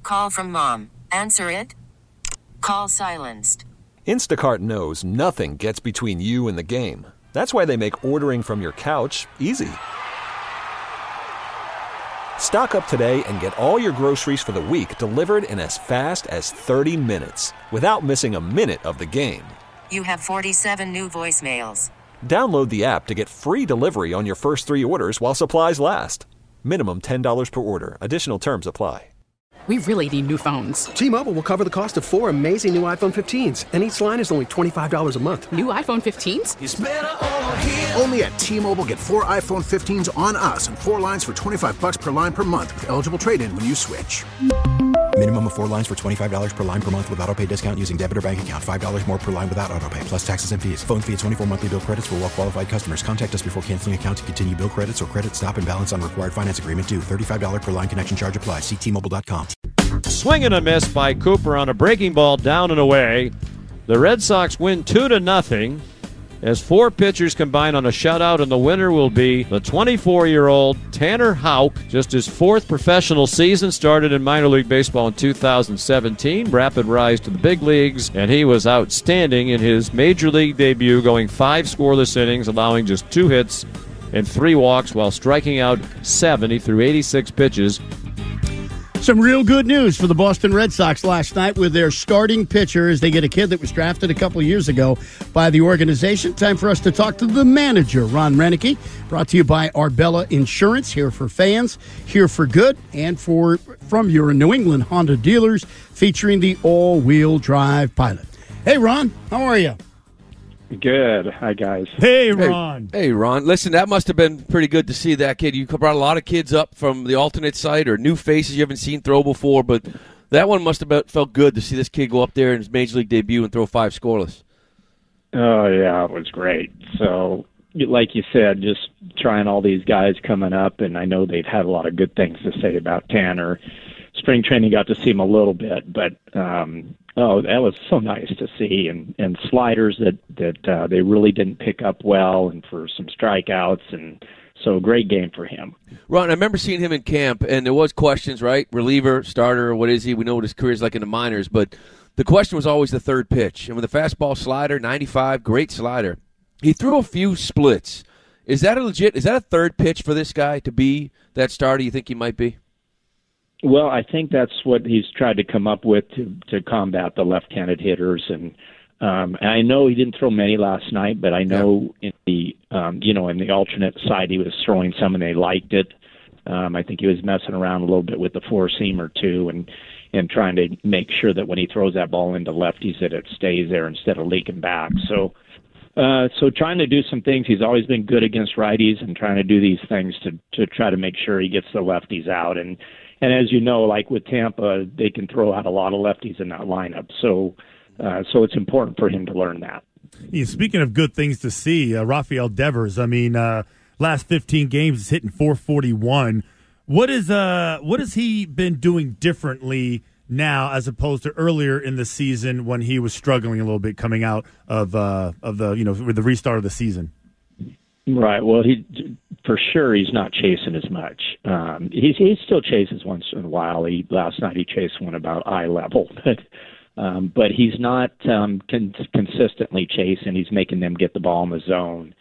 Call from mom. Answer it. Call silenced. Instacart knows nothing gets between you and the game. That's why they make ordering from your couch easy. Stock up today and get all your groceries for the week delivered in as fast as 30 minutes without missing a minute of the game. You have 47 new voicemails. Download the app to get free delivery on your first 3 orders while supplies last. Minimum $10 per order. Additional terms apply. We really need new phones. T-Mobile will cover the cost of 4 amazing new iPhone 15s, and each line is only $25 a month. New iPhone 15s? It's better over here. Only at T-Mobile, get 4 iPhone 15s on us and 4 lines for $25 per line per month with eligible trade-in when you switch. Minimum of 4 lines for $25 per line per month with autopay discount using debit or bank account. $5 more per line without autopay, plus taxes and fees. Phone fee at 24 monthly bill credits for well-qualified customers. Contact us before canceling account to continue bill credits or credit stop and balance on required finance agreement due. $35 per line connection charge applies. See T-Mobile.com. Swing and a miss by Cooper on a breaking ball down and away. The Red Sox win 2-0 as 4 pitchers combine on a shutout, and the winner will be the 24-year-old Tanner Houck. Just his 4th professional season, started in minor league baseball in 2017. Rapid rise to the big leagues, and he was outstanding in his major league debut, going 5 scoreless innings, allowing just 2 hits and 3 walks while striking out 70 through 86 pitches. Some real good news for the Boston Red Sox last night with their starting pitcher as they get a kid that was drafted a couple of years ago by the organization. Time for us to talk to the manager, Ron Renicky, brought to you by Arbella Insurance, here for fans, here for good, and from your New England Honda dealers, featuring the all-wheel drive Pilot. Hey, Ron, how are you? Good. Hi, guys. Hey, Ron. Hey, Ron. Listen, that must have been pretty good to see that kid. You brought a lot of kids up from the alternate site or new faces you haven't seen throw before, but that one must have felt good to see this kid go up there in his major league debut and throw 5 scoreless. Oh, yeah, it was great. So, like you said, just trying all these guys coming up, and I know they've had a lot of good things to say about Tanner. Spring training got to see him a little bit, but that was so nice to see, and sliders that they really didn't pick up well, and for some strikeouts, and so great game for him. Ron, I remember seeing him in camp, and there was questions, right? Reliever, starter, what is he? We know what his career is like in the minors, but the question was always the third pitch. And with the fastball slider, 95, great slider. He threw a few splits. Is that a third pitch for this guy to be that starter you think he might be? Well, I think that's what he's tried to come up with to combat the left-handed hitters, and I know he didn't throw many last night, but I know in the in the alternate side he was throwing some, and they liked it. I think he was messing around a little bit with the four-seamer too, and trying to make sure that when he throws that ball into lefties that it stays there instead of leaking back. So trying to do some things. He's always been good against righties, and trying to do these things to try to make sure he gets the lefties out. And as you know, like with Tampa, they can throw out a lot of lefties in that lineup. So it's important for him to learn that. Yeah, speaking of good things to see, Rafael Devers, last 15 games is hitting .441. What has he been doing differently now as opposed to earlier in the season when he was struggling a little bit coming out of with the restart of the season? Right. Well, for sure he's not chasing as much. He still chases once in a while. Last night he chased one about eye level, but he's not consistently chasing. He's making them get the ball in the zone,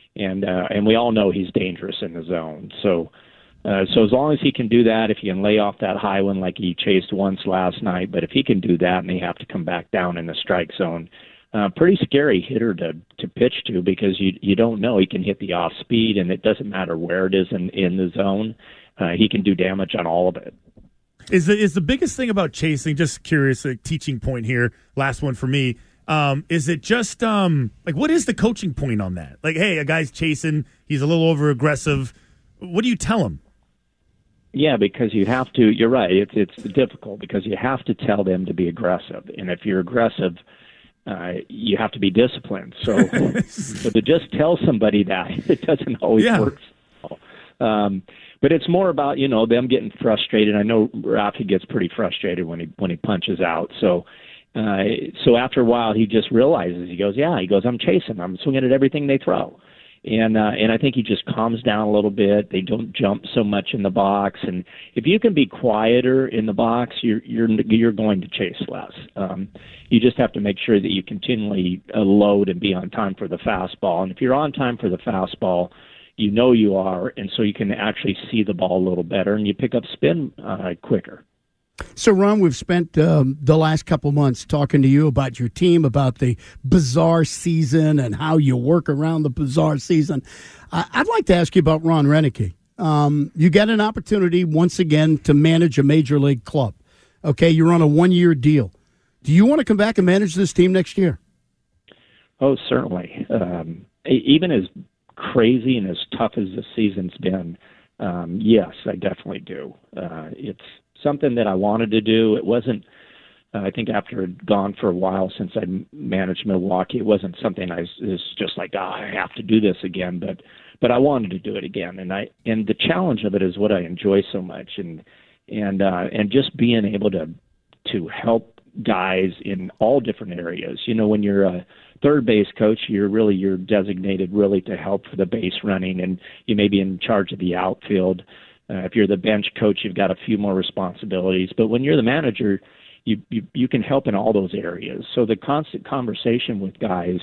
and we all know he's dangerous in the zone. So as long as he can do that, if he can lay off that high one like he chased once last night, but if he can do that and they have to come back down in the strike zone. Pretty scary hitter to pitch to, because you don't know. He can hit the off speed, and it doesn't matter where it is in the zone. He can do damage on all of it. Is the biggest thing about chasing, just curious, a teaching point here, last one for me, is it just what is the coaching point on that? Like, hey, a guy's chasing, he's a little over aggressive. What do you tell him? Yeah, because you have to. You're right. It's difficult because you have to tell them to be aggressive, and if you're aggressive, you have to be disciplined. So to just tell somebody that, it doesn't always work. But it's more about, them getting frustrated. I know Rafi gets pretty frustrated when he punches out. So after a while, he just realizes, he goes, I'm chasing. I'm swinging at everything they throw. And I think he just calms down a little bit. They don't jump so much in the box, and if you can be quieter in the box, you're going to chase less. You just have to make sure that you continually load and be on time for the fastball. And if you're on time for the fastball, you know you are, and so you can actually see the ball a little better, and you pick up spin quicker. So, Ron, we've spent the last couple months talking to you about your team, about the bizarre season and how you work around the bizarre season. I'd like to ask you about Ron Roenicke. You get an opportunity once again to manage a major league club. Okay, you're on a 1-year deal. Do you want to come back and manage this team next year? Oh, certainly. Even as crazy and as tough as the season's been, yes, I definitely do. It's something that I wanted to do. It wasn't, I think after I'd gone for a while since I managed Milwaukee, it wasn't something I was just like, I have to do this again, but I wanted to do it again. And the challenge of it is what I enjoy so much, and just being able to help guys in all different areas. You know, when you're a third base coach, you're designated really to help for the base running, and you may be in charge of the outfield. If you're the bench coach, you've got a few more responsibilities. But when you're the manager, you can help in all those areas. So the constant conversation with guys,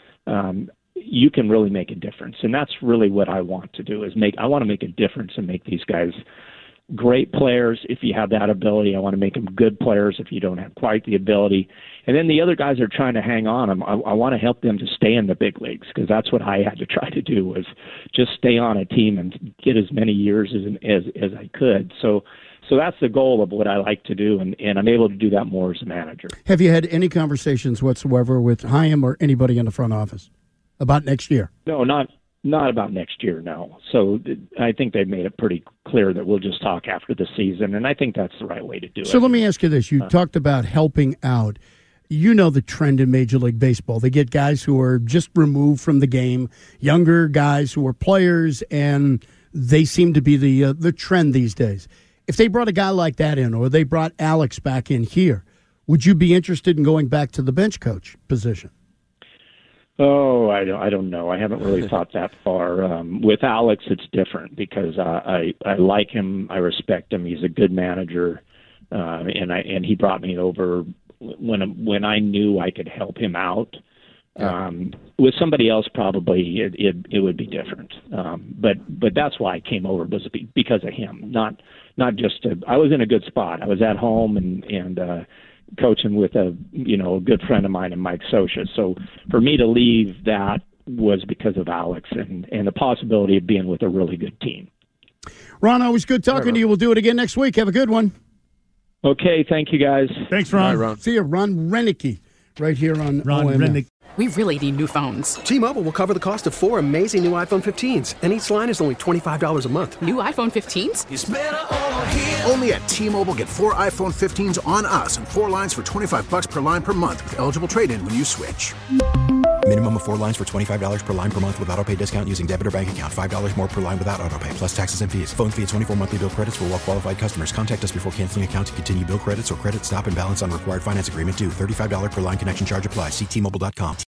you can really make a difference. And that's really what I want to do, I want to make a difference and make these guys great players if you have that ability. I want to make them good players if you don't have quite the ability. And then the other guys are trying to hang on. I want to help them to stay in the big leagues, because that's what I had to try to do, was just stay on a team and get as many years as I could. So that's the goal of what I like to do, and I'm able to do that more as a manager. Have you had any conversations whatsoever with Chaim or anybody in the front office about next year? No, not about next year, no. So I think they've made it pretty clear that we'll just talk after the season, and I think that's the right way to do it. So let me ask you this. You talked about helping out. You know the trend in Major League Baseball. They get guys who are just removed from the game, younger guys who are players, and they seem to be the trend these days. If they brought a guy like that in, or they brought Alex back in here, would you be interested in going back to the bench coach position? Oh, I don't know. I haven't really thought that far. With Alex, it's different because I like him. I respect him. He's a good manager, and he brought me over when I knew I could help him out. With somebody else, probably it would be different. But that's why I came over, was because of him. Not just I was in a good spot. I was at home and coaching with a good friend of mine, and Mike Scioscia. So for me to leave, that was because of Alex and the possibility of being with a really good team. Ron, always good talking to you. We'll do it again next week. Have a good one. Okay, thank you, guys. Thanks, Ron. Bye, Ron. See you, Ron Roenicke, right here on OMF. We really need new phones. T-Mobile will cover the cost of 4 amazing new iPhone 15s, and each line is only $25 a month. New iPhone 15s? It's better over here. Only at T-Mobile, get 4 iPhone 15s on us and 4 lines for $25 per line per month with eligible trade-in when you switch. Minimum of 4 lines for $25 per line per month with autopay discount using debit or bank account. $5 more per line without autopay, plus taxes and fees. Phone fee at 24 monthly bill credits for well-qualified customers. Contact us before canceling account to continue bill credits or credit stop and balance on required finance agreement due. $35 per line connection charge applies. See T-Mobile.com.